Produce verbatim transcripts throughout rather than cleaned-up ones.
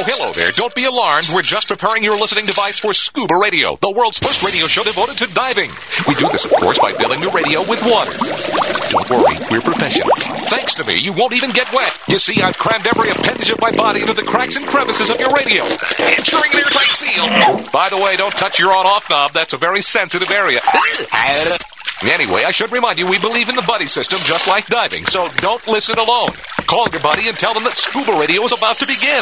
Hello there. Don't be alarmed. We're just preparing your listening device for Scuba Radio, the world's first radio show devoted to diving. We do this, of course, by filling the radio with water. Don't worry, we're professionals. Thanks to me, you won't even get wet. You see, I've crammed every appendage of my body into the cracks and crevices of your radio, ensuring an airtight seal. By the way, don't touch your on-off knob. That's a very sensitive area. Anyway, I should remind you, we believe in the buddy system just like diving, so don't listen alone. Call your buddy and tell them that Scuba Radio is about to begin.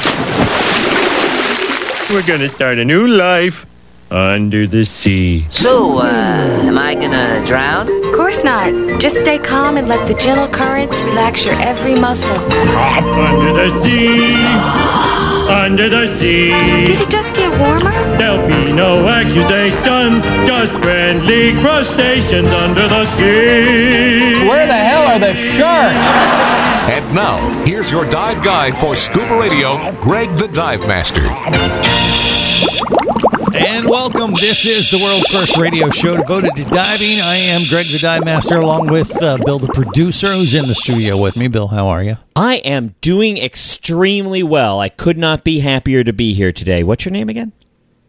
We're going to start a new life under the sea. So, uh, am I gonna drown? Of course not. Just stay calm and let the gentle currents relax your every muscle. Under the sea, under the sea. Did it just get warmer? There'll be no accusations, just friendly crustaceans under the sea. Where the hell are the sharks? And now, here's your dive guide for Scuba Radio, Greg the Dive Master. And welcome. This is the world's first radio show devoted to diving. I am Greg the Dive Master, along with uh, Bill the producer, who's in the studio with me. Bill, how are you? I am doing extremely well. I could not be happier to be here today. What's your name again?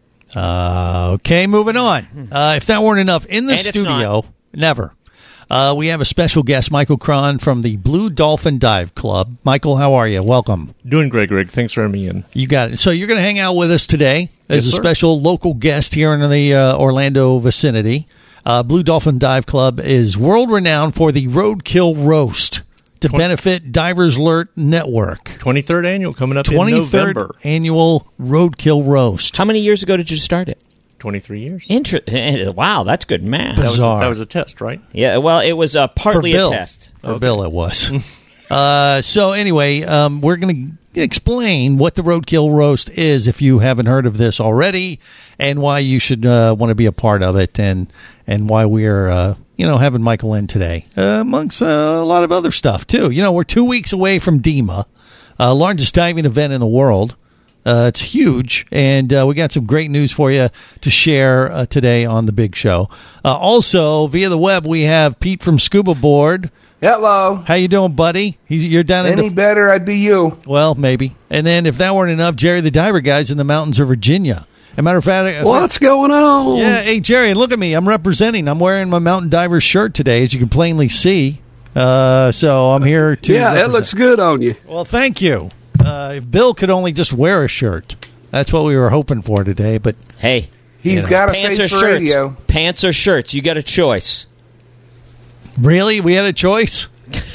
Uh, okay, moving on. Uh, if that weren't enough, in the And it's studio, never. Uh, we have a special guest, Michael Cron from the Blue Dolphin Dive Club. Michael, how are you? Welcome. Doing great, Greg. Thanks for having me in. You got it. So you're going to hang out with us today as Yes, a sir. special local guest here in the uh, Orlando vicinity. Uh, Blue Dolphin Dive Club is world-renowned for the Roadkill Roast to Twen- benefit Divers Alert Network. twenty-third annual coming up in twenty-third November. annual Roadkill Roast. How many years ago did you start it? twenty-three years. Inter- wow, that's good math. That was, a, Bizarre. that was a test, right? Yeah, well, it was uh, partly For Bill. a test. For Bill, it was. uh, so anyway, um, we're going to explain what the Roadkill Roast is if you haven't heard of this already, and why you should uh, want to be a part of it, and and why we're uh, you know having Michael in today, uh, amongst uh, a lot of other stuff too. You know, we're two weeks away from DEMA, uh, largest diving event in the world. Uh, it's huge, and uh, we got some great news for you to share uh, today on the big show. Uh, also, via the web, we have Pete from Scuba Board. Hello. How you doing, buddy? He's, you're down in Any the... better, I'd be you. Well, maybe. And then, if that weren't enough, Jerry the Diver Guy's in the mountains of Virginia. As a matter of fact... What's going on? Yeah, hey, Jerry, look at me. I'm representing. I'm wearing my Mountain Diver shirt today, as you can plainly see. Uh, so, I'm here to... Yeah, represent. it looks good on you. Well, thank you. Uh, if Bill could only just wear a shirt. That's what we were hoping for today, but... Hey. He's Yeah. got a Pants face or for shirts? radio. Pants or shirts? You got a choice. Really? We had a choice?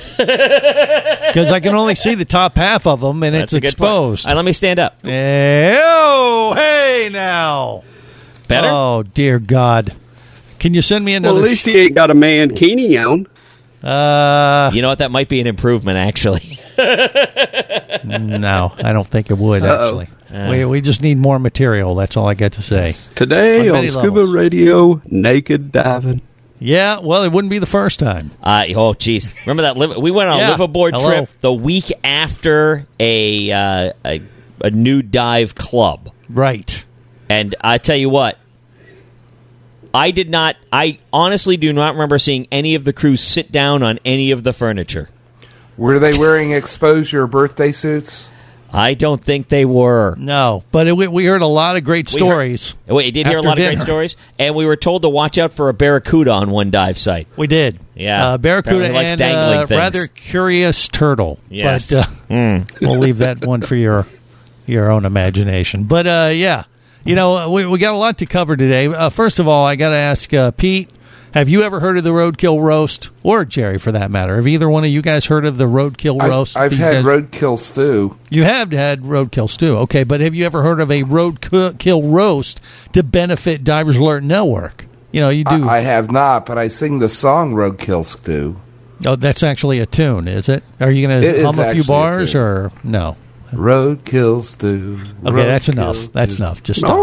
Because I can only see the top half of them, and That's it's a good point. exposed. All right, let me stand up. Eh, oh, hey, now. Better? Oh, dear God. Can you send me Well, another... at least he ain't got a mankini on. Uh, You know what? That might be an improvement, actually. no, I don't think it would, Uh-oh. actually. We we just need more material. That's all I got to say. Today On on, many Scuba levels. Radio, naked diving. Yeah, well, it wouldn't be the first time. Uh, oh, jeez. Remember that? Liv- we went on Yeah. a liveaboard Hello. trip the week after a, uh, a a new dive club. Right. And I tell you what, I did not, I honestly do not remember seeing any of the crew sit down on any of the furniture. Were they wearing exposure birthday suits? I don't think they were. No, but it, we, we heard a lot of great We heard- stories. We did hear a after lot of great dinner. stories, and we were told to watch out for a barracuda on one dive site. We did. Yeah. Uh, Barracuda Apparently likes and dangling uh, things. rather curious turtle. Yes. But uh, we'll leave that one for your your own imagination. But, uh, yeah, you know, we, we got a lot to cover today. Uh, first of all, I got to ask uh, Pete, have you ever heard of the Roadkill Roast? Or Jerry, for that matter. Have either one of you guys heard of the Roadkill I, Roast? I've These had guys- roadkill stew. You have had Roadkill stew. Okay, but have you ever heard of a Roadkill Roast to benefit Divers Alert Network? You know, you do. I, I have not, but I sing the song Roadkill Stew. Oh, that's actually a tune, is it? Are you going It to is hum a few actually a bars, tune. or no? Roadkill Stew. Okay, that's Roadkill enough. That's stew. enough. Just stop.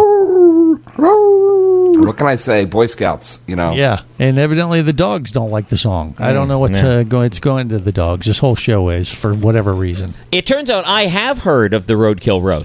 What can I say? Boy Scouts, you know. Yeah, and evidently the dogs don't like the song. I don't know what's yeah. uh, going. It's going to the dogs. This whole show is for whatever reason. It turns out I have heard of the Roadkill Roast.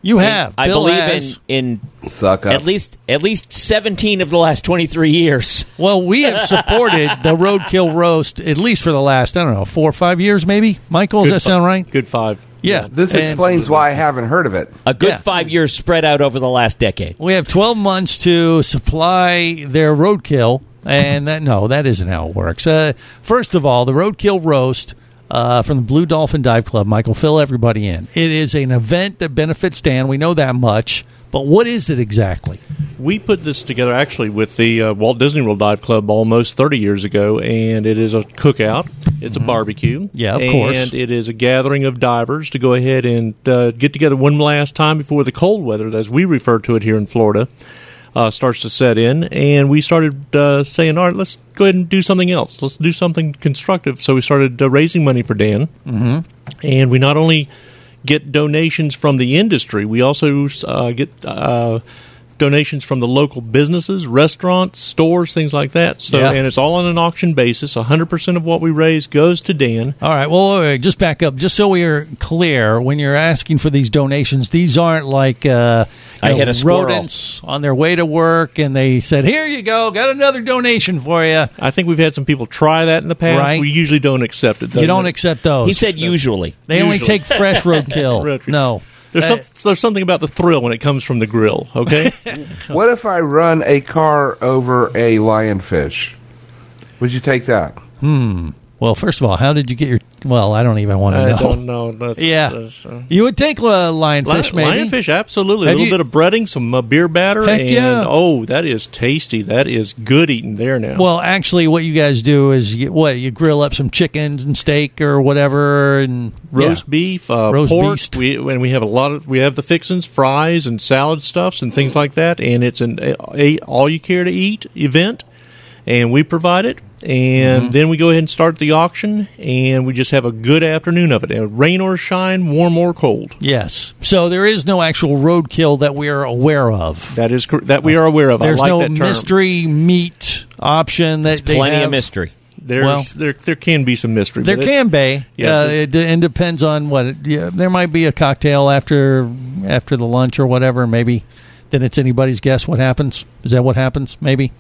You have. I Bill believe has. in in Suck up. at least at least seventeen of the last twenty-three years. Well, we have supported the Roadkill Roast at least for the last, I don't know, four or five years maybe. Michael, does Good that sound fi- right? Good five. Yeah. This And explains why I haven't heard of it. A good Yeah. five years spread out over the last decade. We have twelve months to supply their Roadkill, and that no, that isn't how it works. Uh, first of all, the Roadkill Roast uh, from the Blue Dolphin Dive Club. Michael, fill everybody in. It is an event that benefits Dan. We know that much. But what is it exactly? We put this together actually with the uh, Walt Disney World Dive Club almost thirty years ago, and it is a cookout. It's a barbecue. Yeah, of and course. And it is a gathering of divers to go ahead and uh, get together one last time before the cold weather, as we refer to it here in Florida, uh, starts to set in. And we started uh, saying, all right, let's go ahead and do something else. Let's do something constructive. So we started uh, raising money for Dan. Mm-hmm. And we not only get donations from the industry, we also uh, get uh, donations from the local businesses, restaurants, stores, things like that. So, Yeah. and it's all on an auction basis. one hundred percent of what we raise goes to Dan. All right. Well, wait, wait, just back up, just so we are clear. When you're asking for these donations, these aren't like uh, you I know, hit a squirrel. rodents on their way to work, and they said, "Here you go, got another donation for you." I think we've had some people try that in the past. Right. We usually don't accept it. though. You don't accept those. He said usually. they only usually. take fresh roadkill. Road- No. There's, Uh, some, there's something about the thrill when it comes from the grill, okay? What if I run a car over a lionfish? Would you take that? well, first of all, how did you get your? Well, I don't even want to I know. don't know. That's, Yeah, that's, uh, you would take uh, lionfish, Lion, maybe. lionfish, absolutely. Have a little you- bit of breading, some uh, beer batter, Heck and yeah. oh, that is tasty. That is good eating there now. Well, actually, what you guys do is you, what you grill up some chickens and steak or whatever, and roast yeah. beef, uh, Roast pork. beast. We and we have a lot of we have the fixins, fries, and salad stuffs and things like that. And it's an a, a all you care to eat event, and we provide it. And Mm-hmm. then we go ahead and start the auction, and we just have a good afternoon of it. And rain or shine, warm or cold. Yes. So there is no actual roadkill that we are aware of. That is cor- that we are aware of. There's I like no that term. mystery meat option that they Plenty have. of mystery. There's well- there there can be some mystery. There but it's- can be. Yeah, uh, but- it, d- and depends on what. It, yeah, there might be a cocktail after after the lunch or whatever. Maybe. Then it's anybody's guess what happens. Is that what happens? Maybe.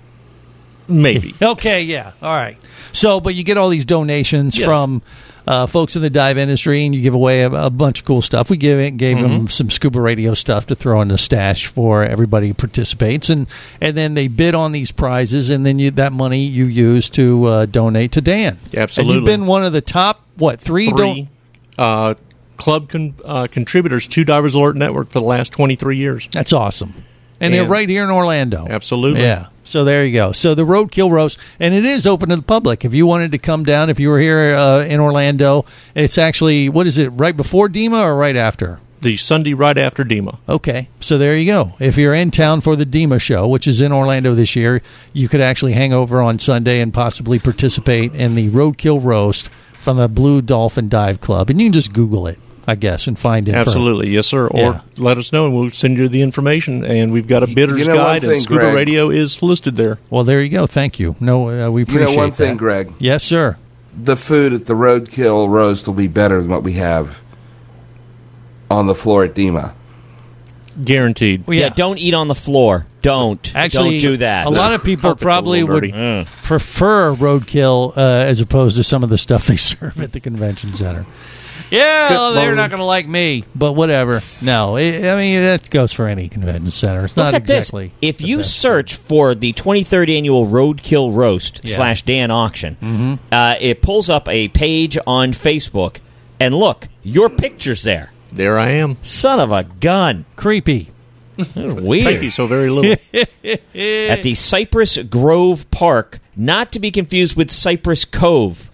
maybe. Okay, yeah. All right. So, but you get all these donations Yes. from uh, folks in the dive industry, and you give away a, a bunch of cool stuff. We give it, gave Mm-hmm. them some scuba radio stuff to throw in the stash for everybody who participates, and and then they bid on these prizes, and then you, that money you use to uh, donate to Dan. Absolutely. And you've been one of the top what three? Three uh, club con- uh, contributors to Divers Alert Network for the last twenty-three years. That's awesome. And, they're And- right here in Orlando. Absolutely. Yeah. So there you go. So the Roadkill Roast, and it is open to the public. If you wanted to come down, if you were here uh, in Orlando, it's actually, what is it, right before D E M A or right after? The Sunday right after D E M A. Okay. So there you go. If you're in town for the D E M A show, which is in Orlando this year, you could actually hang over on Sunday and possibly participate in the Roadkill Roast from the Blue Dolphin Dive Club. And you can just Google it, I guess, and find it. Absolutely, yes, sir. Or Yeah. let us know, and we'll send you the information. And we've got a bidder's You know one guide, thing, and Scuba Greg? Radio is listed there. Well, there you go. Thank you. No, uh, we You appreciate know one thing, that. Greg? Yes, sir. The food at the Roadkill Roast will be better than what we have on the floor at D E M A. Guaranteed. Well, Yeah. don't eat on the floor. Don't. Actually, don't do that. A lot of people Carpet's a probably little would dirty. Mm. prefer roadkill uh, as opposed to some of the stuff they serve at the convention center. Yeah, Good well, they're Lord. not going to like me, but whatever. No, it, I mean that goes for any convention center. It's Look not at exactly. this. If the you best. search for the twenty-third annual Roadkill Roast Yeah. slash Dan auction, uh, it pulls up a page on Facebook, and look, your picture's there. There I am. Son of a gun. creepy. Weird. Thank you so very little. At the Cypress Grove Park, not to be confused with Cypress Cove.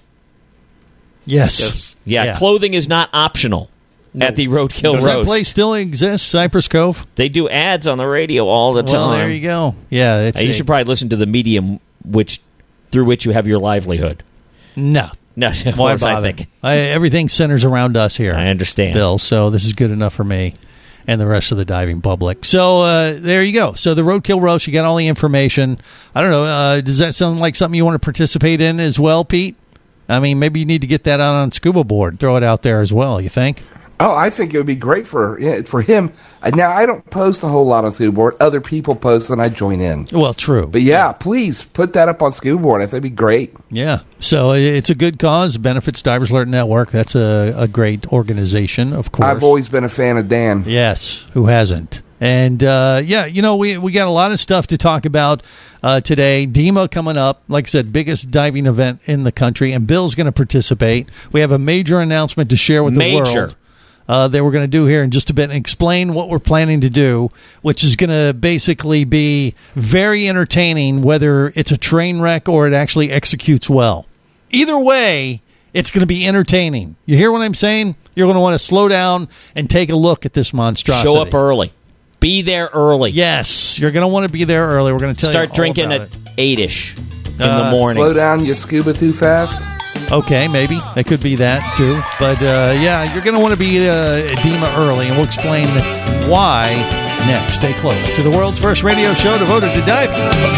Yes. Yes. Yeah, Yeah. clothing is not optional at the Roadkill Does that Roast. place still exist, Cypress Cove? They do ads on the radio all the Well, time. there you go. Yeah, it's Uh, you a- should probably listen to the medium which through which you have your livelihood. no. No, of Why course I bother? think. I, everything centers around us here. I understand. Bill. So this is good enough for me and the rest of the diving public. So uh, there you go. So the Roadkill Roast, you got all the information. I don't know. Uh, does that sound like something you want to participate in as well, Pete? I mean, maybe you need to get that out on Scuba Board. Throw it out there as well, you think? Oh, I think it would be great for yeah, for him. Now, I don't post a whole lot on Scuba Board. Other people post, and I join in. Well, true. But yeah, please put that up on Scuba Board. I think it'd be great. Yeah. So it's a good cause. Benefits Divers Alert Network. That's a, a great organization, of course. I've always been a fan of Dan. Yes. Who hasn't? And, uh, yeah, you know, we we got a lot of stuff to talk about uh, today. DEMA coming up. Like I said, biggest diving event in the country. And Bill's going to participate. We have a major announcement to share with major. the world. Uh, that we're going to do here in just a bit and explain what we're planning to do, which is going to basically be very entertaining, whether it's a train wreck or it actually executes well. Either way, it's going to be entertaining. You hear what I'm saying? You're going to want to slow down and take a look at this monstrosity. Show up early. Be there early. Yes, you're going to want to be there early. We're going to tell Start you all drinking about at it. eight-ish in Uh, the morning. Slow down, you scuba too fast. Okay, maybe. It could be that, too. But, uh, yeah, you're going to want to be uh, DEMA early, and we'll explain why next. Stay close to the world's first radio show devoted to diving.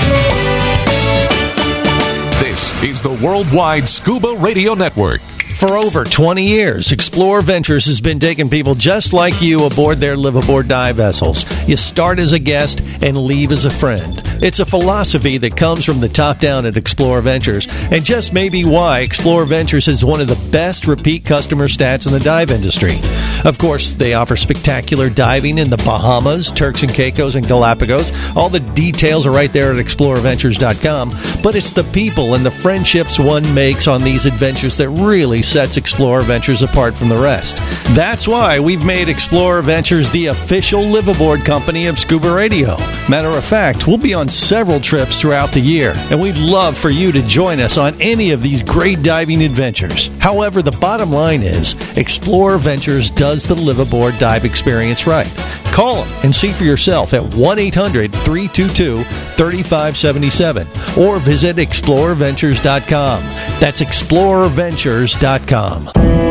This is the Worldwide Scuba Radio Network. For over twenty years, Explorer Ventures has been taking people just like you aboard their live-aboard dive vessels. You start as a guest and leave as a friend. It's a philosophy that comes from the top down at Explorer Ventures, and just may be why Explorer Ventures is one of the best repeat customer stats in the dive industry. Of course, they offer spectacular diving in the Bahamas, Turks and Caicos, and Galapagos. All the details are right there at explorer ventures dot com, but it's the people and the friendships one makes on these adventures that really sets Explorer Ventures apart from the rest. That's why we've made Explorer Ventures the official live-aboard company of Scuba Radio. Matter of fact, we'll be on several trips throughout the year, and we'd love for you to join us on any of these great diving adventures. However, the bottom line is, Explorer Ventures does the live-aboard dive experience right. Call them and see for yourself at one eight hundred three two two three five seven seven or visit explorer ventures dot com. That's explorer ventures dot com.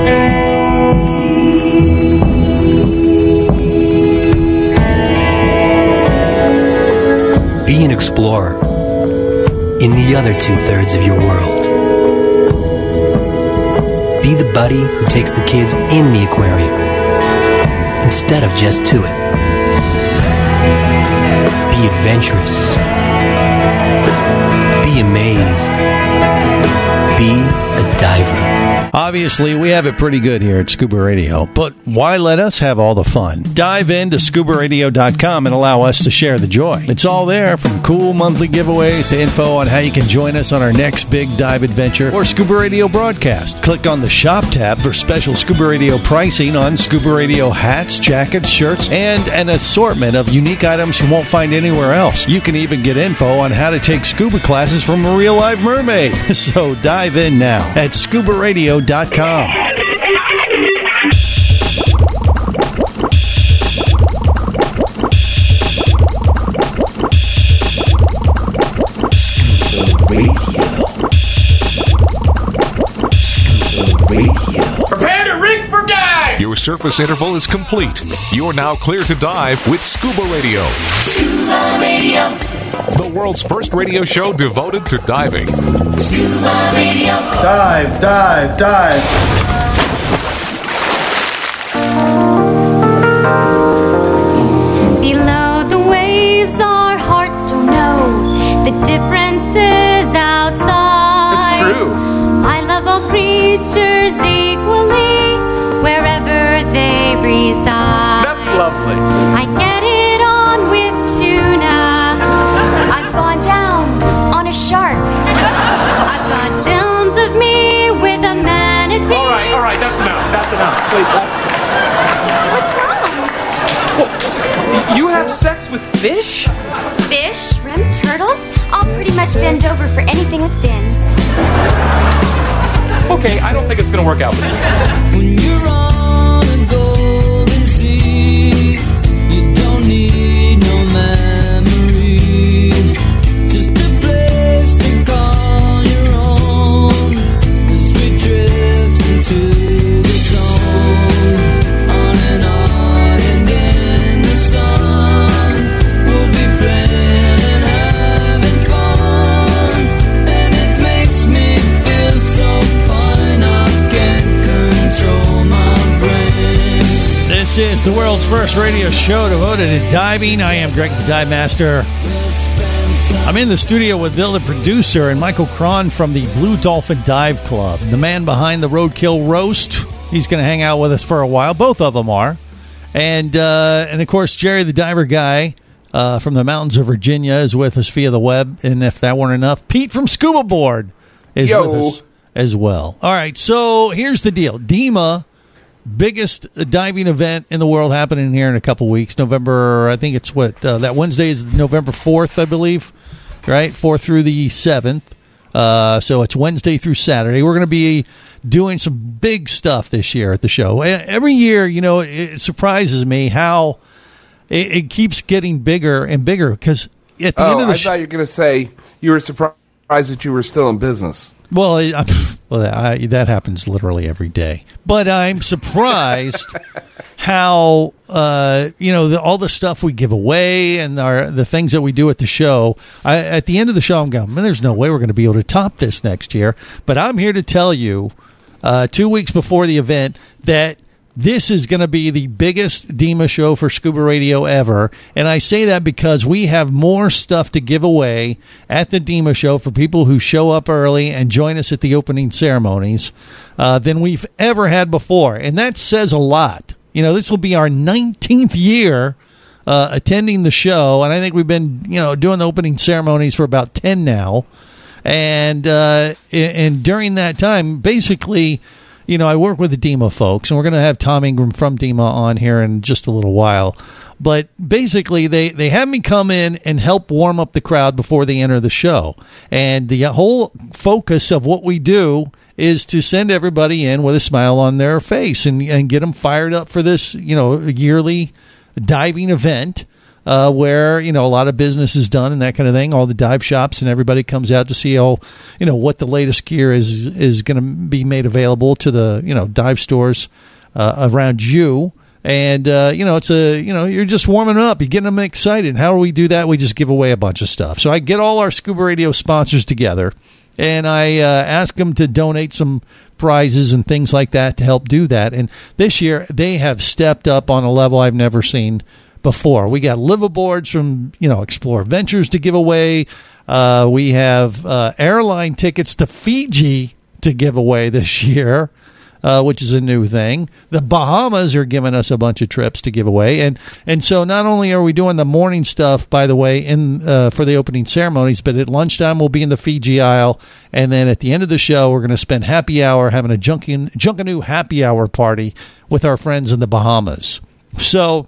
Be an explorer in the other two-thirds of your world. Be the buddy who takes the kids in the aquarium instead of just to it. Be adventurous. Be amazed. Be a diver. Obviously, we have it pretty good here at Scuba Radio, but why let us have all the fun? Dive into scuba radio dot com and allow us to share the joy. It's all there, from cool monthly giveaways to info on how you can join us on our next big dive adventure or Scuba Radio broadcast. Click on the Shop tab for special Scuba Radio pricing on Scuba Radio hats, jackets, shirts, and an assortment of unique items you won't find anywhere else. You can even get info on how to take scuba classes from a real live mermaid. So dive in now at scuba radio dot com. Scuba Radio. Scuba Radio. Prepare to rig for dive! Your surface interval is complete. You're now clear to dive with Scuba Radio. Scuba Radio. The world's first radio show devoted to diving. Scuba Radio. Dive, dive, dive. Below the waves, our hearts don't know the differences outside. It's true. I love all creatures equally, wherever they reside. That's lovely. I get it on with tuna. I've gone down on a shark. I've got films of me with a manatee. All right, all right, that's enough. That's enough. Wait, What's wrong? what? You have sex with fish? Fish, shrimp, turtles. I'll pretty much bend over for anything with fins. Okay, I don't think it's going to work out with you. When you're on a golden sea, you don't need no memory. Just a place to call your own as we drift into the zone. On and on and in the sun, we'll be playing and having fun. And it makes me feel so fine, I can't control my is the world's first radio show devoted to diving. I am Greg the Dive Master. I'm in the studio with Bill the producer and Michael Cron from the Blue Dolphin Dive Club, the man behind the Roadkill Roast. He's going to hang out with us for a while. Both of them are. And, uh, and of course, Jerry the Diver Guy uh, from the mountains of Virginia is with us via the web. And if that weren't enough, Pete from Scuba Board is Yo. with us as well. All right, so here's the deal. DEMA, biggest diving event in the world, happening here in a couple weeks. November, I think it's what, uh, that Wednesday is November fourth, I believe, right? fourth through the seventh. Uh, so it's Wednesday through Saturday. We're going to be doing some big stuff this year at the show. Every year, you know, it surprises me how it, it keeps getting bigger and bigger because at the oh, end of the I sh- thought you were going to say you were surprised that you were still in business. Well, I, well, I, that happens literally every day. But I'm surprised how uh, you know the, all the stuff we give away and our the things that we do at the show. I, at the end of the show, I'm going, man, there's no way we're going to be able to top this next year. But I'm here to tell you, uh, two weeks before the event, that this is going to be the biggest DEMA show for Scuba Radio ever. And I say that because we have more stuff to give away at the DEMA show for people who show up early and join us at the opening ceremonies uh, than we've ever had before. And that says a lot. You know, this will be our nineteenth year uh, attending the show. And I think we've been, you know, doing the opening ceremonies for about ten now. And, uh, and during that time, basically, you know, I work with the DEMA folks, and we're going to have Tom Ingram from DEMA on here in just a little while. But basically, they, they have me come in and help warm up the crowd before they enter the show. And the whole focus of what we do is to send everybody in with a smile on their face and, and get them fired up for this, you know, yearly diving event. Uh, where, you know, a lot of business is done and that kind of thing. All the dive shops and everybody comes out to see all, you know, what the latest gear is is going to be made available to the, you know, dive stores uh, around you. And, uh, you know, it's a, you know, you're just warming up. You're getting them excited. How do we do that? We just give away a bunch of stuff. So I get all our Scuba Radio sponsors together, and I uh, ask them to donate some prizes and things like that to help do that. And this year, they have stepped up on a level I've never seen before. We got liveaboards from, you know, Explore Ventures to give away. Uh, we have uh, airline tickets to Fiji to give away this year, uh, which is a new thing. The Bahamas are giving us a bunch of trips to give away. And and so not only are we doing the morning stuff, by the way, in uh, for the opening ceremonies, but at lunchtime we'll be in the Fiji Isle. And then at the end of the show, we're going to spend happy hour having a Junkin- Junkanoo happy hour party with our friends in the Bahamas. So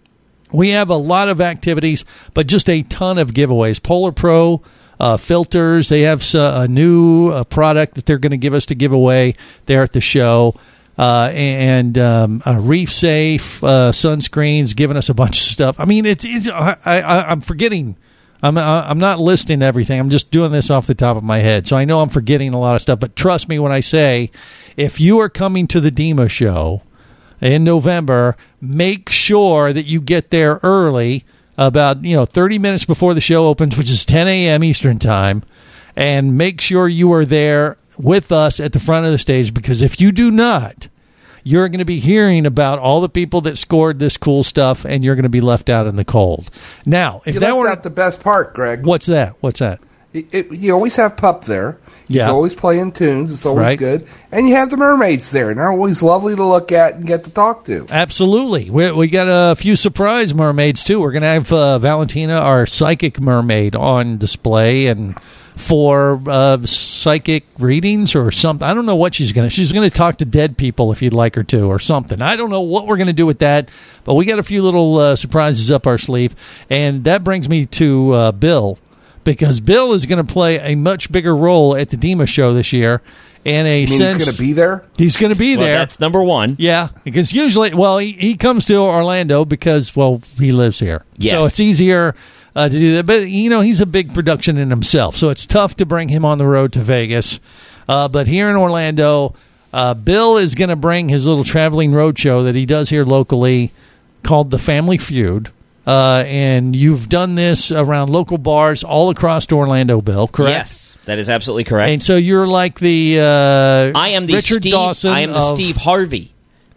we have a lot of activities, but just a ton of giveaways. Polar Pro uh, filters, they have a new uh, product that they're going to give us to give away there at the show. Uh, and um, uh, Reef Safe, uh, sunscreens, giving us a bunch of stuff. I mean, it's, it's I, I, I'm forgetting. I'm I'm not listing everything. I'm just doing this off the top of my head. So I know I'm forgetting a lot of stuff. But trust me when I say, if you are coming to the DEMA show in November, make sure that you get there early, about, you know, thirty minutes before the show opens, which is ten a.m. Eastern time, and make sure you are there with us at the front of the stage, because if you do not, you're going to be hearing about all the people that scored this cool stuff, and you're going to be left out in the cold. Now, if you that left were out the best part, Greg. What's that? What's that? It, it, you always have Pup there. Yeah. He's always playing tunes. It's always Right. good. And you have the mermaids there, and they're always lovely to look at and get to talk to. Absolutely. We, we got a few surprise mermaids, too. We're going to have uh, Valentina, our psychic mermaid, on display, and for uh, psychic readings or something. I don't know what she's going to. She's going to talk to dead people if you'd like her to, or something. I don't know what we're going to do with that, but we got a few little uh, surprises up our sleeve. And that brings me to uh, Bill, because Bill is going to play a much bigger role at the DEMA show this year. In a You mean sense, he's going to be there? He's going to be Well, there. that's number one. Yeah, because usually, well, he, he comes to Orlando because, well, he lives here. Yes. So it's easier uh, to do that. But, you know, he's a big production in himself, so it's tough to bring him on the road to Vegas. Uh, but here in Orlando, uh, Bill is going to bring his little traveling road show that he does here locally called The Family Feud. Uh, and you've done this around local bars all across Orlando, Bill, correct? Yes, that is absolutely correct. And so you're like the uh, I am the Richard Steve, Dawson I am the of, Steve Harvey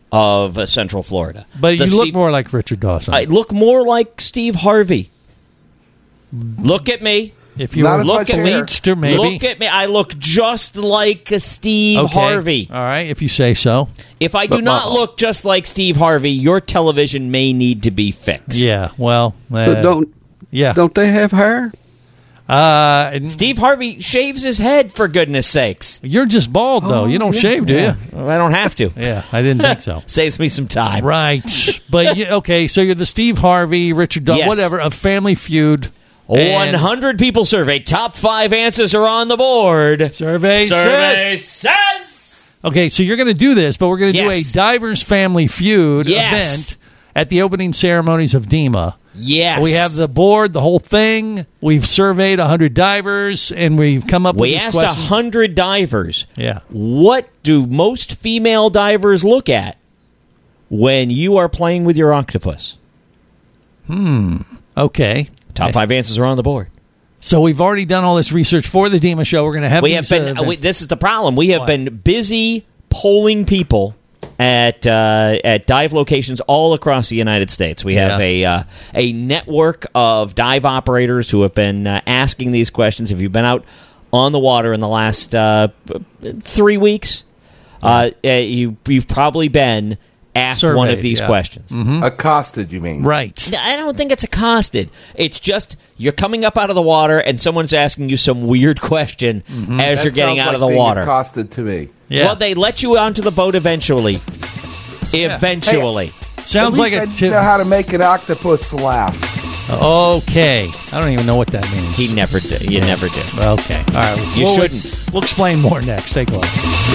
of uh, Central Florida. But The you look Steve- more like Richard Dawson. I look more like Steve Harvey. Look at me. If you Not were as Look much at hair. me. Speedster, maybe. Look at me. I look just like a Steve Okay. Harvey. All right, if you say so. If I do But not my- look just like Steve Harvey, your television may need to be fixed. Yeah, well, uh, But don't yeah. don't they have hair? Uh, and Steve Harvey shaves his head, for goodness sakes. you're just bald, though. you don't shave, do Yeah. you? Well, I don't have to. Yeah, I didn't think so. Saves me some time. Right. But, you, okay, so you're the Steve Harvey, Richard Dawson, Yes. whatever, of Family Feud. one And hundred people surveyed. Top five answers are on the board. Survey, Survey said- says. Okay, so you're going to do this, but we're going to Yes. do a Divers Family Feud Yes. event at the opening ceremonies of D E M A. Yes. We have the board, the whole thing. We've surveyed one hundred divers, and we've come up with We these asked one questions. hundred divers. Yeah. What do most female divers look at when you are playing with your octopus? Hmm. Okay. Top five answers are on the board. So we've already done all this research for the D E M A show. We're going to have we these, have been. uh, Uh, we, this is the problem. We have What? been busy polling people at uh, at dive locations all across the United States. We have Yeah. a uh, a network of dive operators who have been uh, asking these questions. If you've been out on the water in the last uh, three weeks, uh, uh, you you've probably been asked one Surveyed, of these yeah. questions. Accosted, you mean? right. I don't think it's accosted. It's just you're coming up out of the water and someone's asking you some weird question as That you're getting sounds out like of the being water. Accosted to me. Yeah. Well, they let you onto the boat eventually. Eventually. Sounds At like least a I tip. know how to make an octopus laugh. Okay. I don't even know what that means. He never did. You never did. Okay. All right. You We'll- shouldn't. We'll explain more next. Take a look.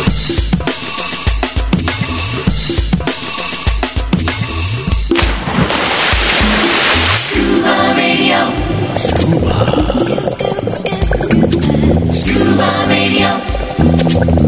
Scuba Radio. Scuba. Scuba Radio.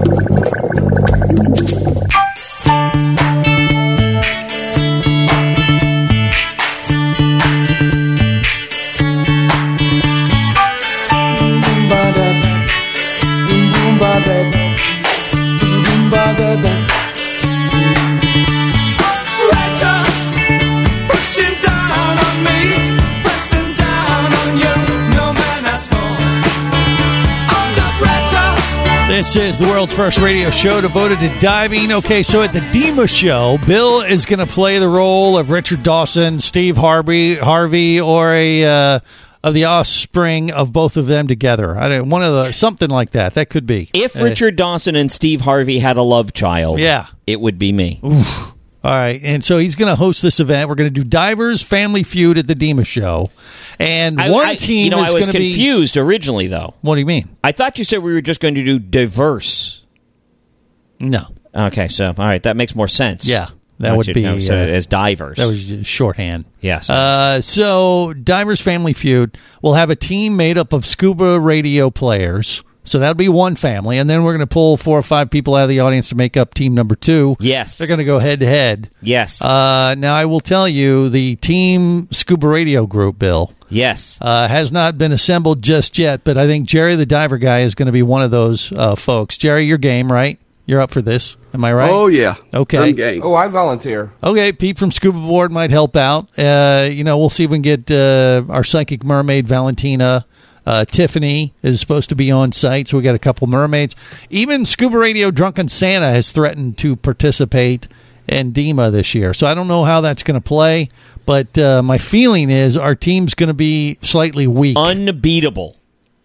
This is the world's first radio show devoted to diving. Okay, so at the D E M A show, Bill is going to play the role of Richard Dawson, Steve Harvey, Harvey, or a uh, of the offspring of both of them together. I don't, one of the something like that. That could be If Uh, Richard Dawson and Steve Harvey had a love child, Yeah. it would be me. All right, and so he's going to host this event. We're going to do Divers Family Feud at the D E M A show, and I- one I- team you know, is I was going to be. confused originally, though. What do you mean? I thought you said we were just going to do diverse. No. Okay, so all right, that makes more sense. Yeah, that Not would to- be no, so uh, as divers. That was just shorthand. Yes. Uh, so, Divers Family Feud will have a team made up of scuba radio players. So that'll be one family, and then we're going to pull four or five people out of the audience to make up team number two. Yes. They're going to go head to head. Yes. Uh, now, I will tell you, the team scuba radio group, Bill, yes. uh, has not been assembled just yet, but I think Jerry the diver guy is going to be one of those uh, folks. Jerry, you're game, right? You're up for this. Am I right? Oh yeah. Okay. I'm game. Oh, I volunteer. Okay, Pete from Scuba Board might help out. Uh, you know, we'll see if we can get uh, our psychic mermaid, Valentina. Uh, Tiffany is supposed to be on site, so we got a couple mermaids. Even Scuba Radio Drunken Santa has threatened to participate in D E M A this year. So I don't know how that's going to play, but uh, my feeling is our team's going to be slightly weak. Unbeatable.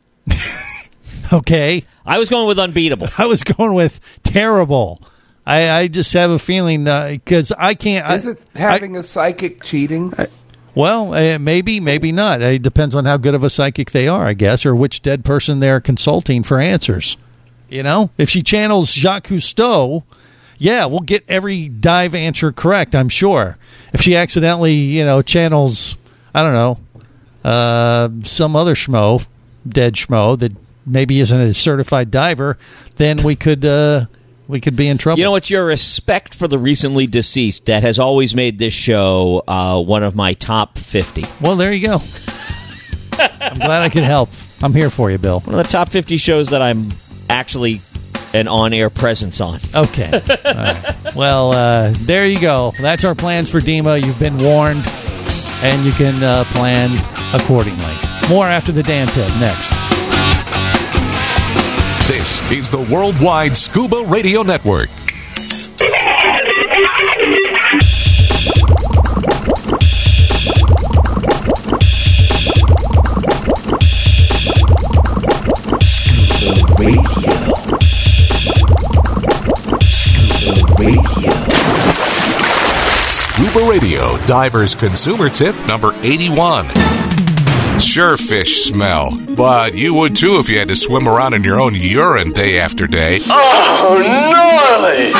Okay. I was going with unbeatable. I was going with terrible. I, I just have a feeling because uh, I can't. Is I, it having I, a psychic cheating? I, Well, uh, maybe, maybe not. It depends on how good of a psychic they are, I guess, or which dead person they're consulting for answers. You know, if she channels Jacques Cousteau, yeah, we'll get every dive answer correct, I'm sure. If she accidentally, you know, channels, I don't know, uh, some other schmo, dead schmo that maybe isn't a certified diver, then we could... Uh, we could be in trouble. You know, it's your respect for the recently deceased that has always made this show uh, one of my top fifty. Well, there you go. I'm glad I could help. I'm here for you, Bill. One of the top fifty shows that I'm actually an on-air presence on. Okay. All right. Well, uh, there you go. That's our plans for DEMA. You've been warned, and you can uh, plan accordingly. More after the Dan Tip next. This is the Worldwide Scuba Radio Network. Scuba Radio. Scuba Radio. Scuba Radio Diver's Consumer Tip number eighty-one. Sure, fish smell, but you would too if you had to swim around in your own urine day after day. Oh, gnarly!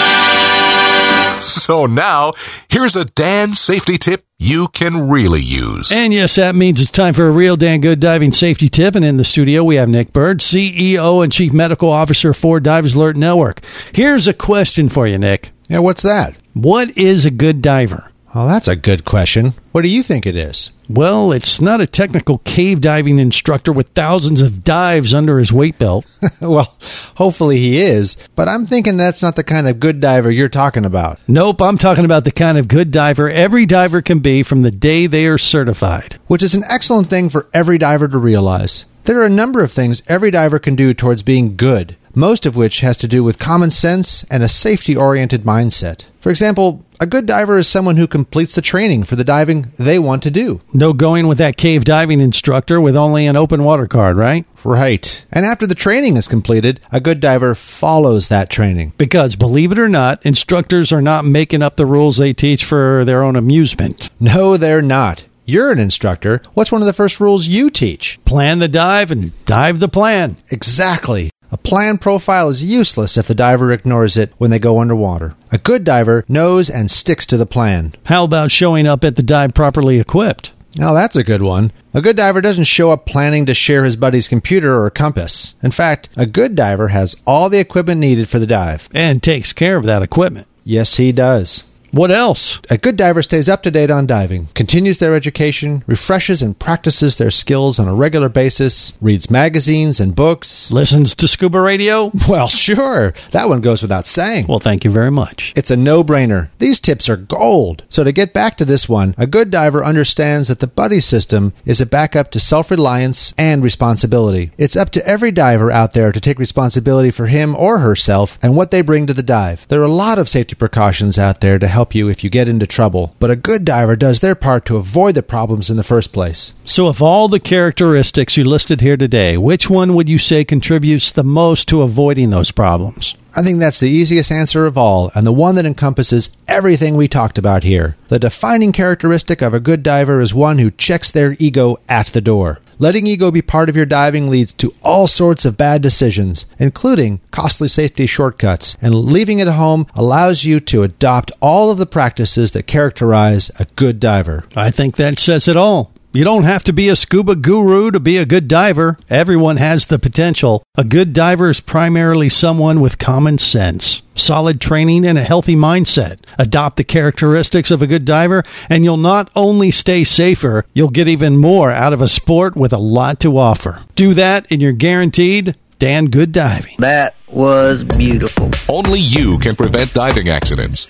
So now, here's a Dan safety tip you can really use. And yes, that means it's time for a real Dan Good diving safety tip. And in the studio, we have Nick Bird, C E O and Chief Medical Officer for Divers Alert Network. Here's a question for you, Nick. Yeah, what's that? What is a good diver? Oh, that's a good question. What do you think it is? Well, it's not a technical cave diving instructor with thousands of dives under his weight belt. Well, hopefully he is, but I'm thinking that's not the kind of good diver you're talking about. Nope, I'm talking about the kind of good diver every diver can be from the day they are certified. Which is an excellent thing for every diver to realize. There are a number of things every diver can do towards being good, most of which has to do with common sense and a safety-oriented mindset. For example, a good diver is someone who completes the training for the diving they want to do. No going with that cave diving instructor with only an open water card, right? Right. And after the training is completed, a good diver follows that training. Because, believe it or not, instructors are not making up the rules they teach for their own amusement. No, they're not. You're an instructor. What's one of the first rules you teach? Plan the dive and dive the plan. Exactly. A plan profile is useless if the diver ignores it when they go underwater. A good diver knows and sticks to the plan. How about showing up at the dive properly equipped? Now, that's a good one. A good diver doesn't show up planning to share his buddy's computer or compass. In fact, a good diver has all the equipment needed for the dive. And takes care of that equipment. Yes, he does. What else? A good diver stays up to date on diving, continues their education, refreshes and practices their skills on a regular basis, reads magazines and books. Listens to Scuba Radio? Well, sure. That one goes without saying. Well, thank you very much. It's a no-brainer. These tips are gold. So to get back to this one, a good diver understands that the buddy system is a backup to self-reliance and responsibility. It's up to every diver out there to take responsibility for him or herself and what they bring to the dive. There are a lot of safety precautions out there to help help you if you get into trouble, but a good diver does their part to avoid the problems in the first place. So of all the characteristics you listed here today, which one would you say contributes the most to avoiding those problems? I think that's the easiest answer of all, and the one that encompasses everything we talked about here. The defining characteristic of a good diver is one who checks their ego at the door. Letting ego be part of your diving leads to all sorts of bad decisions, including costly safety shortcuts, and leaving it at home allows you to adopt all of the practices that characterize a good diver. I think that says it all. You don't have to be a scuba guru to be a good diver. Everyone has the potential. A good diver is primarily someone with common sense, solid training, and a healthy mindset. Adopt the characteristics of a good diver, and you'll not only stay safer, you'll get even more out of a sport with a lot to offer. Do that, and you're guaranteed Dan Good diving. That was beautiful. Only you can prevent diving accidents.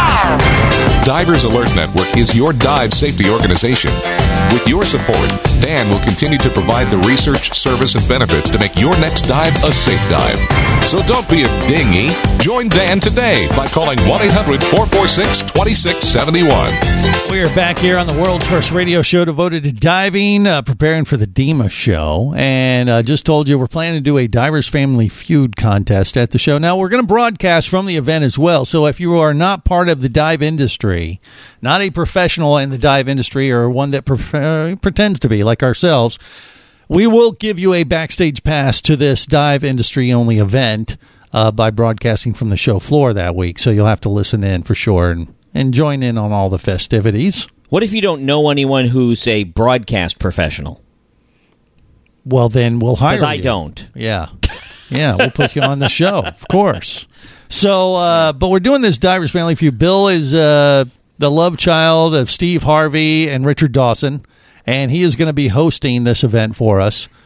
Divers Alert Network is your dive safety organization. With your support, Dan will continue to provide the research, service, and benefits to make your next dive a safe dive. So don't be a dinghy. Join Dan today by calling one eight hundred four four six two six seven one. We are back here on the world's first radio show devoted to diving, uh, preparing for the DEMA show. And I uh, just told you we're planning to do a Divers Family Feud contest at the show. Now, we're going to broadcast from the event as well. So if you are not part of the dive industry, not a professional in the dive industry or one that pre- uh, pretends to be like ourselves, we will give you a backstage pass to this dive industry-only event uh, by broadcasting from the show floor that week. So you'll have to listen in for sure and, and join in on all the festivities. What if you don't know anyone who's a broadcast professional? Well, then we'll hire you. Because I don't. Yeah. Yeah, we'll put you on the show, of course. So, uh, but we're doing this Divers Family Feud. Bill is uh, the love child of Steve Harvey and Richard Dawson, and he is going to be hosting this event for us.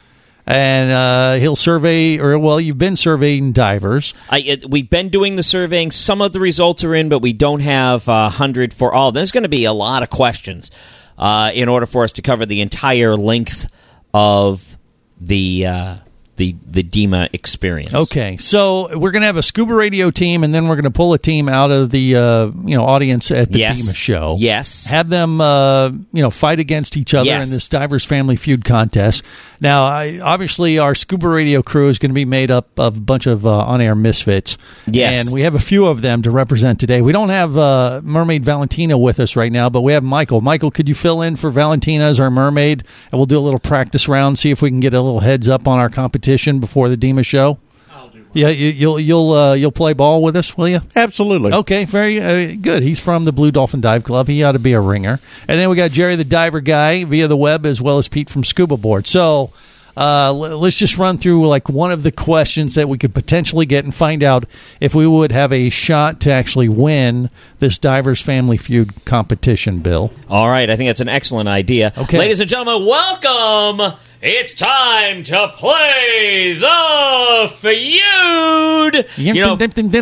And uh, he'll survey, or well, you've been surveying divers. I, it, we've been doing the surveying. Some of the results are in, but we don't have uh, one hundred for all. There's going to be a lot of questions uh, in order for us to cover the entire length of the uh, the the DEMA experience. Okay, so we're going to have a scuba radio team, and then we're going to pull a team out of the uh, you know audience at the Yes. DEMA show. Yes. Have them uh, you know fight against each other Yes. in this Divers Family Feud contest. Now, I, obviously, our scuba radio crew is going to be made up of a bunch of uh, on-air misfits. Yes. And we have a few of them to represent today. We don't have uh, Mermaid Valentina with us right now, but we have Michael. Michael, could you fill in for Valentina as our mermaid? And we'll do a little practice round, see if we can get a little heads up on our competition before the DEMA show. Yeah, you, you'll you'll uh, you'll play ball with us, will you? Absolutely. Okay, very uh, good. He's from the Blue Dolphin Dive Club. He ought to be a ringer. And then we got Jerry the Diver Guy via the web, as well as Pete from Scuba Board. So uh, l- let's just run through like one of the questions that we could potentially get and find out if we would have a shot to actually win this Divers Family Feud competition, Bill. All right, I think that's an excellent idea. Okay. Ladies and gentlemen, welcome. It's time to play the feud. You know,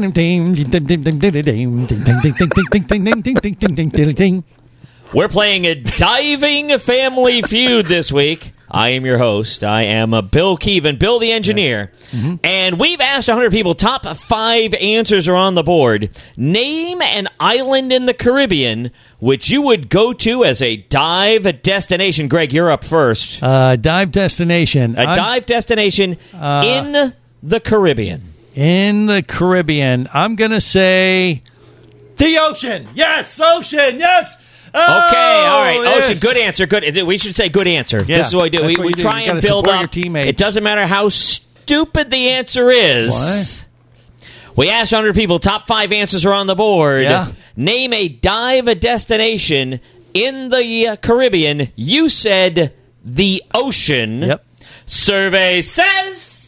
we're playing a diving family feud this week. I am your host. I am a Bill Keevan, Bill the engineer. Yeah. Mm-hmm. And we've asked one hundred people, top five answers are on the board. Name an island in the Caribbean which you would go to as a dive destination. Greg, you're up first. Uh, dive destination. A I'm, dive destination uh, in the Caribbean. In the Caribbean. I'm going to say the ocean. Yes, ocean. Yes. Okay, all right. Oh, yes. Ocean, good answer. Good. We should say good answer. Yeah, this is what we do. that's We, what we you do. try You and gotta build support up. your teammates. It doesn't matter how stupid the answer is. What? We asked one hundred people, top five answers are on the board. Yeah. Name a dive destination in the uh, Caribbean. You said the ocean. Yep. Survey says...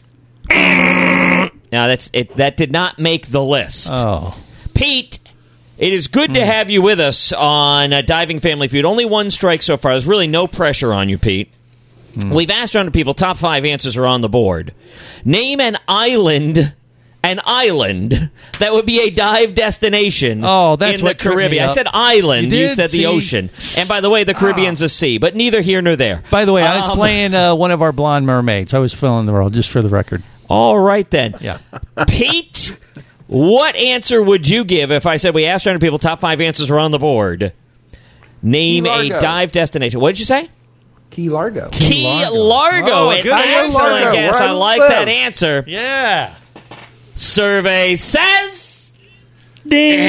now, that's it. That did not make the list. Oh. Pete... It is good to have you with us on uh, Diving Family Feud. Only one strike so far. There's really no pressure on you, Pete. Mm. We've asked one hundred people. Top five answers are on the board. Name an island, an island that would be a dive destination oh, that's in what the Caribbean. I said island. You, you did? said the See? ocean. And by the way, the Caribbean's a sea, but neither here nor there. By the way, I was Um, playing uh, one of our blonde mermaids. I was filling the role, just for the record. All right, then. Yeah. Pete... What answer would you give if I said we asked one hundred people, top five answers are on the board? Name Key a Largo. dive destination. What did you say? Key Largo. Key Largo. Oh, An good excellent Largo. guess. Right I like on that the answer. Yeah. Survey says... Ding.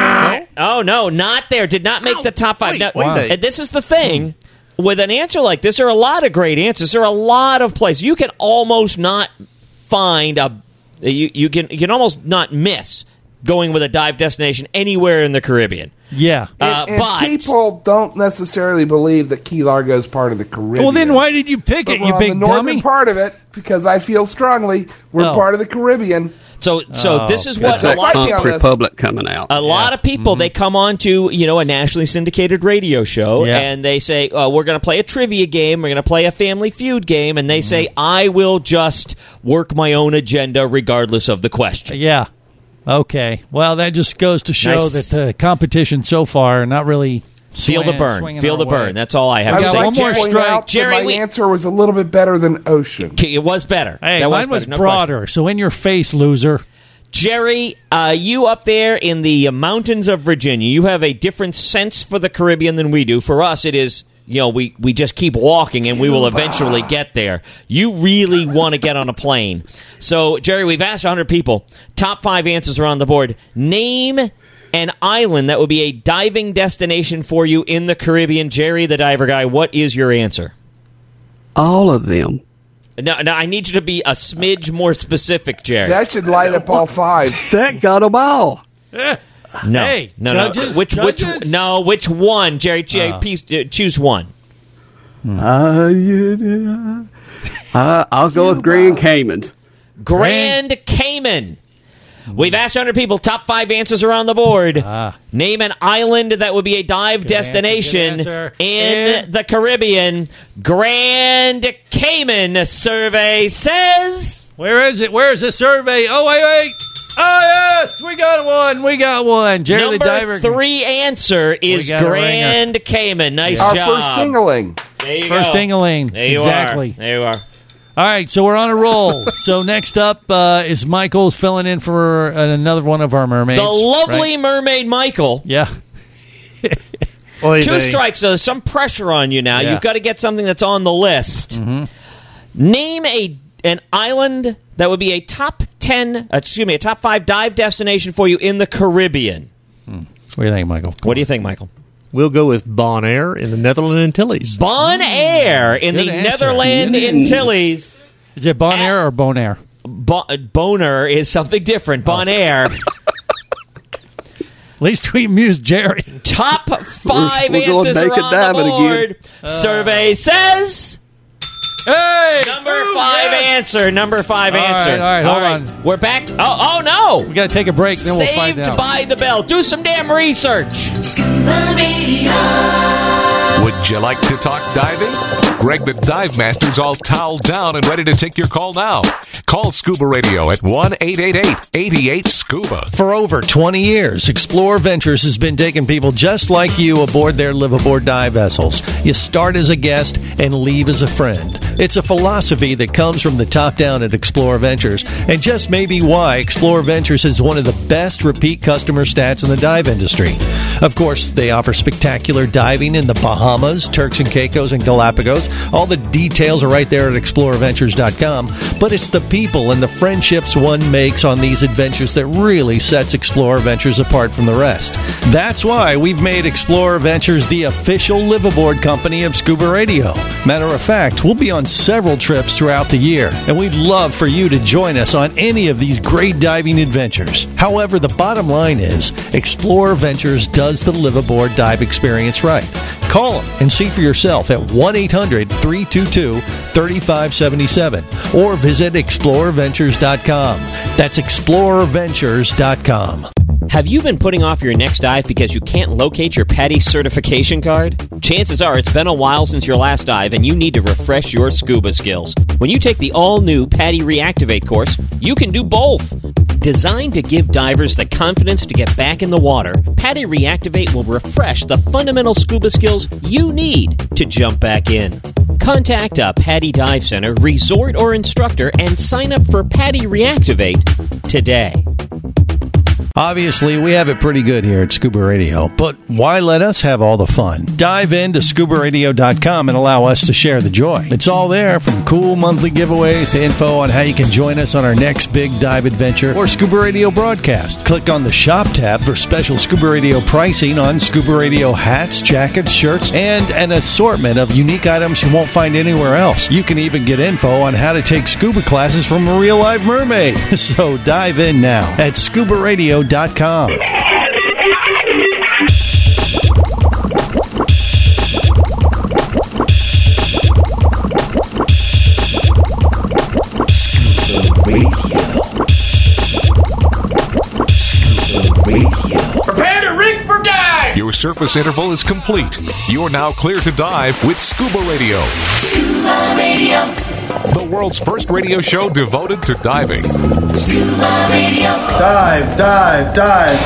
Oh, no, not there. Did not make the top five. Wait, No, wait. and this is the thing. With an answer like this, there are a lot of great answers. There are a lot of places. You can almost not find a... You, you can you can almost not miss going with a dive destination anywhere in the Caribbean. Yeah. Uh, and, and but people don't necessarily believe that Key Largo is part of the Caribbean. Well, then why did you pick But it, we're you on big the northern dummy? part of it because I feel strongly we're Oh. part of the Caribbean. so so Oh, this is what That's a that lot, Fight me on Pump this. Republic coming out. a lot of people they come on to you know a nationally syndicated radio show Yeah. and they say oh, we're going to play a trivia game, we're going to play a Family Feud game, and they say I will just work my own agenda regardless of the question. Yeah. Okay. Well, that just goes to show Nice. that the competition so far not really Feel the swing- burn. swinging Feel our the way. burn. That's all I have I to would say. like one to more point strike. out Jerry, that my we- answer was a little bit better than ocean. Okay, it was better. Hey, that mine was, was better, no broader, question. so in your face, loser. Jerry, uh, you up there in the mountains of Virginia, you have a different sense for the Caribbean than we do. For us, it is, you know, we, we just keep walking and we will eventually get there. You really want to get on a plane. So, Jerry, we've asked one hundred people. Top five answers are on the board. Name an island that would be a diving destination for you in the Caribbean. Jerry, the diver guy, what is your answer? All of them. Now, now I need you to be a smidge more specific, Jerry. That should light up all five. That got them all. No, Hey, no, judges, no. Which, judges? which, no, which one, Jerry? Jerry Oh. please, uh, choose one. Uh, yeah. uh, I'll go with Grand Caymans. Grand Cayman. We've asked one hundred people. Top five answers are on the board. Ah. Name an island that would be a dive Good destination answer, good answer. in And- the Caribbean. Grand Cayman survey says... Where is it? Where is the survey? Oh, wait, wait. Oh, yes. We got one. We got one. Jerry Number the Diver. three answer is got a Grand Cayman. Nice Our job. first dingling. There you First go. ding-a-ling. There you Exactly. are. There you are. All right, so we're on a roll. So next up uh, is Michael's filling in for another one of our mermaids. The lovely right? mermaid Michael. Yeah. Oy Two vey. strikes, so there's some pressure on you now. Yeah. You've got to get something that's on the list. Mm-hmm. Name a an island that would be a top ten, uh, excuse me, a top five dive destination for you in the Caribbean. What do you think, Michael? What do you think, Michael? We'll go with Bonaire in the Netherlands Antilles. Bonaire in Good the answer. Netherlands Mm. Antilles. Is it Bonaire or Bonaire? Bo- Boner is something different. Bonaire. At least we amused Jerry. Top five We're- we're gonna answers make are it on the diamond board. again. Survey says... Hey! Number boom, five yes! answer. Number five All right, answer. all right, hold on. We're back. Oh, oh no! We got to take a break, then we'll find Saved out. by the bell. Do some damn research. Would you like to talk diving? Greg the Dive Master's all toweled down and ready to take your call now. Call Scuba Radio at one eight eight eight, eight eight, SCUBA. For over twenty years, Explorer Ventures has been taking people just like you aboard their live-aboard dive vessels. You start as a guest and leave as a friend. It's a philosophy that comes from the top down at Explorer Ventures, and just may be why Explorer Ventures is one of the best repeat customer stats in the dive industry. Of course, they offer spectacular diving in the Bahamas, Turks and Caicos, and Galapagos. All the details are right there at explorer ventures dot com, but it's the people and the friendships one makes on these adventures that really sets Explorer Ventures apart from the rest. That's why we've made Explorer Ventures the official live-aboard company of Scuba Radio. Matter of fact, we'll be on several trips throughout the year, and we'd love for you to join us on any of these great diving adventures. However, the bottom line is, Explorer Ventures does the live-aboard dive experience right. Call them and see for yourself at one eight hundred, three two two, three five seven seven or visit explorer ventures dot com. That's explorer ventures dot com. Have you been putting off your next dive because you can't locate your PADI certification card? Chances are it's been a while since your last dive and you need to refresh your scuba skills. When you take the all-new PADI Reactivate course, you can do both. Designed to give divers the confidence to get back in the water, PADI Reactivate will refresh the fundamental scuba skills you need to jump back in. Contact a PADI Dive Center, resort, or instructor and sign up for PADI Reactivate today. Obviously, we have it pretty good here at Scuba Radio, but why let us have all the fun? Dive into scuba radio dot com and allow us to share the joy. It's all there, from cool monthly giveaways to info on how you can join us on our next big dive adventure or Scuba Radio broadcast. Click on the Shop tab for special Scuba Radio pricing on Scuba Radio hats, jackets, shirts, and an assortment of unique items you won't find anywhere else. You can even get info on how to take scuba classes from a real live mermaid. So dive in now at scuba radio dot com. Scuba Radio. Scuba Radio. Prepare to rig for dive! Your surface interval is complete. You're now clear to dive with Scuba Radio. Scuba Radio. The world's first radio show devoted to diving. Scuba Radio. Dive, dive, dive.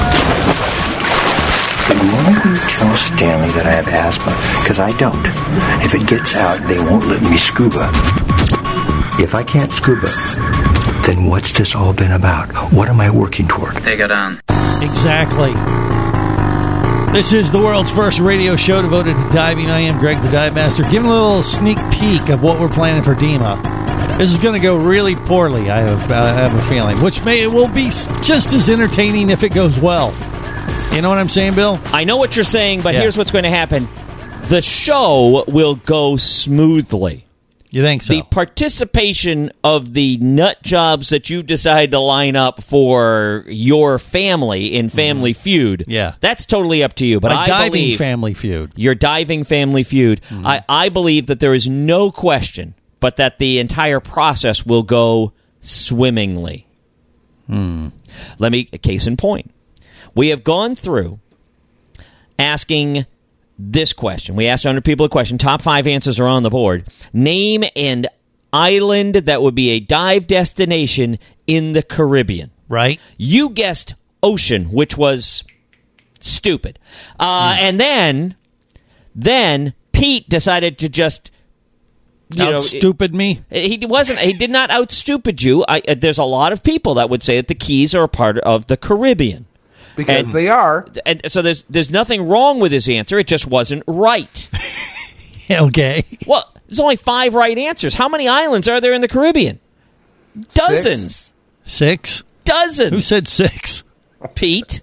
Why do you tell Stanley that I have asthma? Because I don't. If it gets out, they won't let me scuba. If I can't scuba, then what's this all been about? What am I working toward? Take it on. Exactly. This is the world's first radio show devoted to diving. I am Greg the Dive Master. Giving a little sneak peek of what we're planning for D E M A. This is going to go really poorly, I have, I have a feeling, which may will be just as entertaining if it goes well. You know what I'm saying, Bill? I know what you're saying, but Yeah. here's what's going to happen. The show will go smoothly. You think so? The participation of the nut jobs that you decide to line up for your family in Family Feud, Yeah. that's totally up to you. But A I diving believe Family Feud. your diving Family Feud, Mm-hmm. I, I believe that there is no question but that the entire process will go swimmingly. Hmm. Let me, case in point. We have gone through asking this question. We asked one hundred people a question. Top five answers are on the board. Name an island that would be a dive destination in the Caribbean. Right. You guessed ocean, which was stupid. Uh, mm. And then, then Pete decided to just you out know, stupid me. He wasn't. He did not out stupid you. I, uh, there's a lot of people that would say that the Keys are a part of the Caribbean because and, they are. And so there's there's nothing wrong with his answer. It just wasn't right. Okay. Well, there's only five right answers. How many islands are there in the Caribbean? Dozens. Six. Dozens. Who said six? Pete.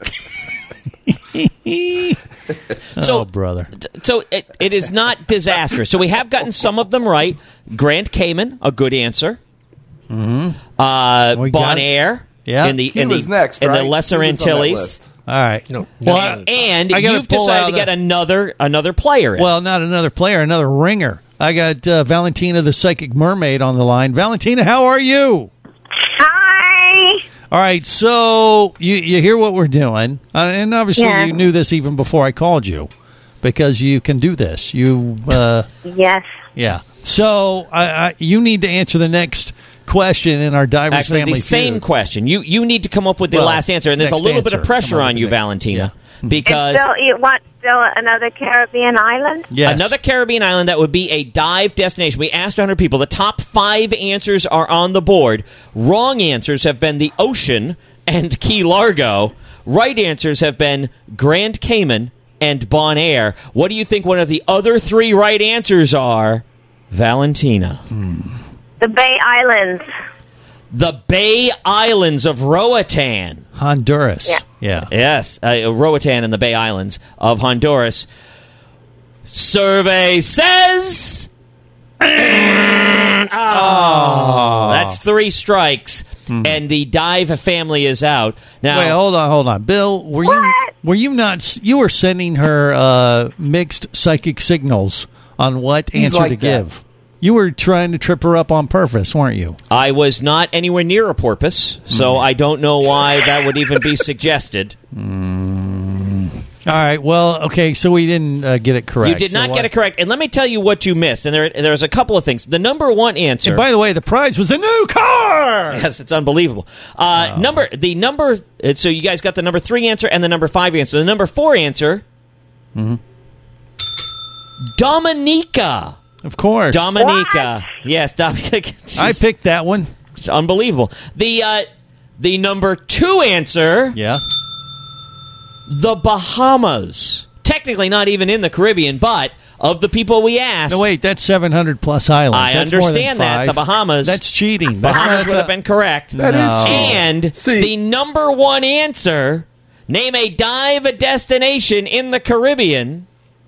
so, oh, brother. So it, it is not disastrous. So we have gotten some of them right. Grand Cayman, a good answer. Mm-hmm. Uh, We Bon got it. Air. Yeah. In the He in was the next, in right? the Lesser He was on that Antilles. list. All right. No. Well, and and I gotta you've pull decided out to get a- another another player in. Well, not another player, another ringer. I got uh, Valentina, the Psychic Mermaid, on the line. Valentina, how are you? Hi. All right, so you you hear what we're doing, uh, and obviously Yeah. you knew this even before I called you, because you can do this. You, uh, Yes. yeah. So I, I, you need to answer the next question in our Divers Actually, Family the same Feud. question. You you need to come up with the Well, last answer, and there's a next little bit of answer. pressure Come on on with you, the next- Valentina, And because still, you want still another Caribbean island? Yes. another Caribbean island that would be a dive destination. We asked one hundred people. The top five answers are on the board. Wrong answers have been the ocean and Key Largo. Right answers have been Grand Cayman and Bon Air. What do you think one of the other three right answers are, Valentina? The Bay Islands. The Bay Islands of Roatan. Honduras. Yeah. Yeah. Yes, uh, Roatan and the Bay Islands of Honduras. Survey says... oh, that's three strikes, and the Dive family is out. Now, Wait, hold on, hold on, Bill. Were you What? were you not? s- You were sending her uh, mixed psychic signals on what He's answer like to that. give. You were trying to trip her up on purpose, weren't you? I was not anywhere near a porpoise, so I don't know why that would even be suggested. All right. Well, okay. So we didn't uh, get it correct. You did So not what- get it correct, and let me tell you what you missed. And there, there's a couple of things. The number one answer. And by the way, the prize was a new car. Yes, it's unbelievable. Uh, Number the number. uh, So you guys got the number three answer and the number five answer. The number four answer. Dominica. Of course. Dominica. Yes, Dominica. I picked that one. It's unbelievable. The uh, the number two answer. Yeah. The Bahamas. Technically not even in the Caribbean, but of the people we asked. No, wait. That's seven hundred plus islands. I That's more than understand that. five. The Bahamas. That's cheating. That's Bahamas not would a- have been correct. That is No. cheating. And See- the number one answer, name a dive destination in the Caribbean,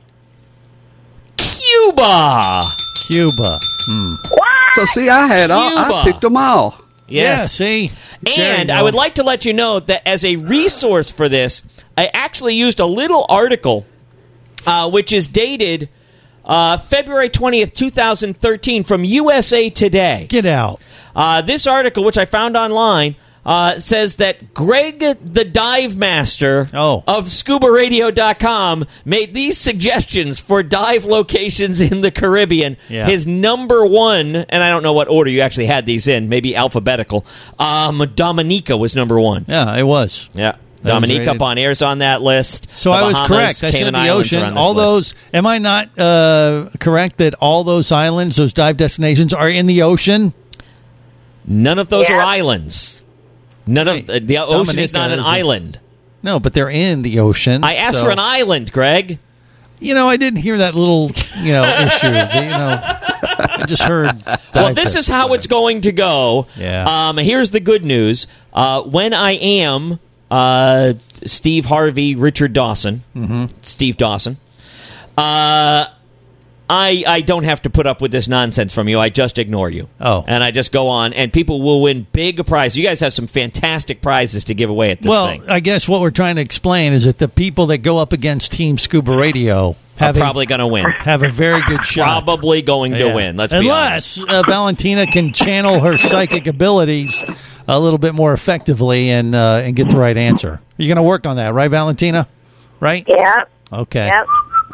Cuba. Cuba. Hmm. So see, I had all, Cuba. I picked them all. Yeah. Yes. See. There you And go. I would like to let you know that as a resource for this, I actually used a little article uh, which is dated uh, February twentieth, twenty thirteen from U S A Today. Get out. Uh, this article, which I found online, uh, says that Greg the Dive Master Oh. of scuba radio dot com made these suggestions for dive locations in the Caribbean. Yeah. His number one, and I don't know what order you actually had these in, maybe alphabetical, um, Dominica was number one. Yeah, it was. Yeah. That was Dominica, rated- Bon Air's on that list. So The I was Bahamas, correct. I Cayman said the Islands are ocean. on this All list. those. Am I not uh, correct that all those islands, those dive destinations, are in the ocean? None of those Yeah. are islands. None of the, the ocean is Dominica not an isn't. island. No, but they're in the ocean. I asked so- for an island, Greg. You know, I didn't hear that little, you know, issue. You know, I just heard. Well, dive this test. is how it's going to go. Yeah. Um, here's the good news. Uh, when I am uh, Steve Harvey, Richard Dawson, Mm-hmm. Steve Dawson, uh, I I don't have to put up with this nonsense from you. I just ignore you. Oh. And I just go on, and people will win big prizes. You guys have some fantastic prizes to give away at this Well, thing. I guess what we're trying to explain is that the people that go up against Team Scuba Radio I'm have a, probably going to win. have a very good shot. Probably going to Yeah. win. Let's be honest. Unless uh, Valentina can channel her psychic abilities a little bit more effectively and uh, and get the right answer. You're going to work on that, right, Valentina? Right? Yep. Okay. Yep.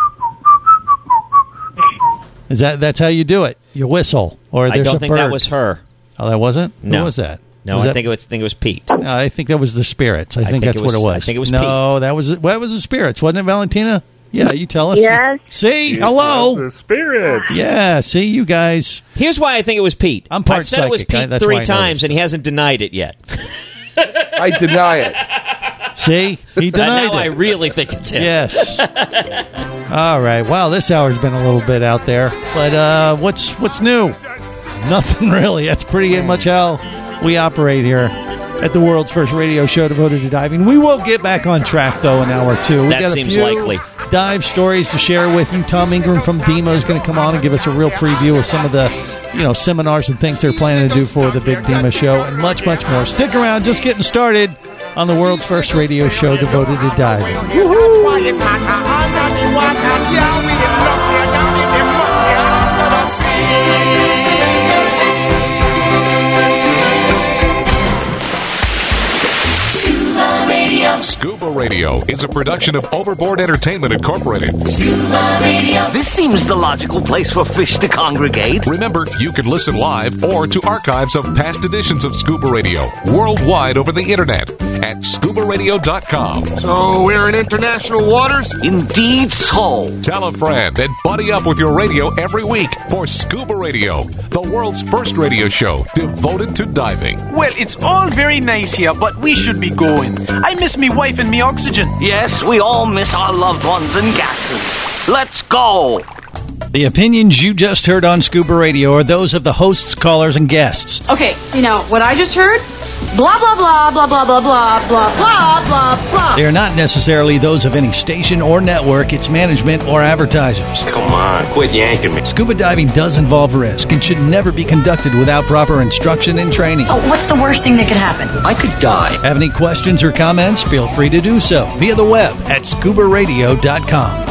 Is that that's how you do it? You whistle, or I there's don't a think bird. that was her. Oh, that wasn't. No. Who was that? No, was I that, think it was. I think it was Pete. No, I think that was the spirits. I, I think, think that's it what it was- was. I think it was no, that was well, that was the spirits, wasn't it, Valentina? Yeah, you tell us. Yes. See, hello. The spirits. Yeah, see you guys. Here's why I think it was Pete. I'm part I've said it was psychic. I- Pete that's why I three know times, this. and he hasn't denied it yet. I deny it. See, he And denied now I it. really think it's him. Yes. All right. Wow, this hour's been a little bit out there, but uh, what's what's new? Nothing really. That's pretty much how we operate here at the world's first radio show devoted to diving. We will get back on track though in hour two. We That got a seems few likely. dive stories to share with you. Tom Ingram from DEMA is going to come on and give us a real preview of some of the, you know, seminars and things they're planning to do for the big DEMA show, and much, much more. Stick around. Just getting started on the world's first radio show devoted to diving. That's why it's hotter under the water. Yeah, we get luckier down in the mucky under the sea. Scuba Radio. Scuba Radio is a production of Overboard Entertainment Incorporated. Scuba Radio. This seems the logical place for fish to congregate. Remember, you can listen live or to archives of past editions of Scuba Radio worldwide over the internet at scuba radio dot com. So we're in international waters? Indeed so. Tell a friend and buddy up with your radio every week for Scuba Radio, the world's first radio show devoted to diving. Well, it's all very nice here, but we should be going. I miss me wife and me oxygen. Yes, we all miss our loved ones and gases. Let's go. The opinions you just heard on Scuba Radio are those of the hosts, callers, and guests. Okay, you know, what I just heard? Blah, blah, blah, blah, blah, blah, blah, blah, blah, blah, blah. They are not necessarily those of any station or network, its management, or advertisers. Come on, quit yanking me. Scuba diving does involve risk and should never be conducted without proper instruction and training. Oh, what's the worst thing that could happen? I could die. Have any questions or comments? Feel free to do so via the web at scuba radio dot com.